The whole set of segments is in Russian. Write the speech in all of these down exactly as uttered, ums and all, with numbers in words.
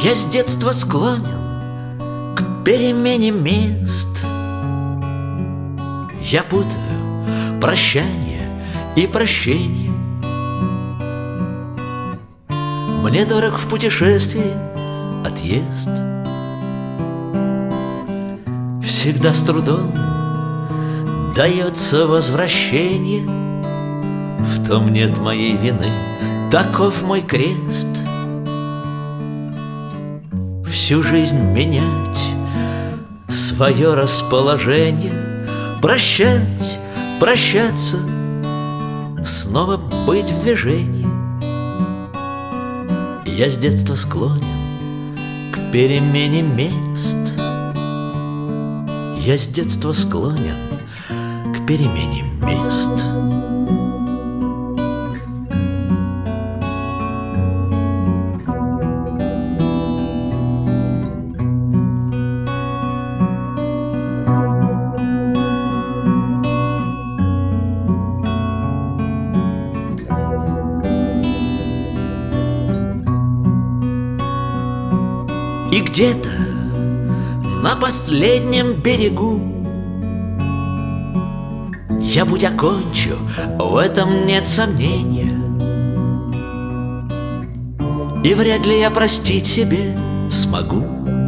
Я с детства склонен к перемене мест. Я путаю прощание и прощение. Мне дорог в путешествии отъезд. Всегда с трудом дается возвращение. В том нет моей вины, таков мой крест. Всю жизнь менять свое расположение, прощать, прощаться, снова быть в движении. Я с детства склонен к перемене мест. Я с детства склонен к перемене мест. И где-то на последнем берегу я путь окончу, в этом нет сомнения. И вряд ли я простить себе смогу,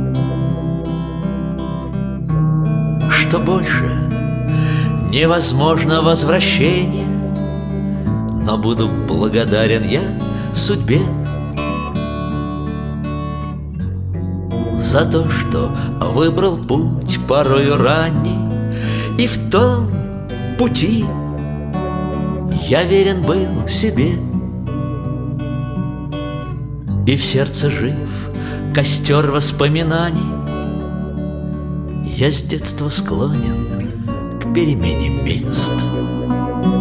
что больше невозможно возвращение. Но буду благодарен я судьбе за то, что выбрал путь порою ранний, и в том пути я верен был себе. И в сердце жив костер воспоминаний. Я с детства склонен к перемене мест.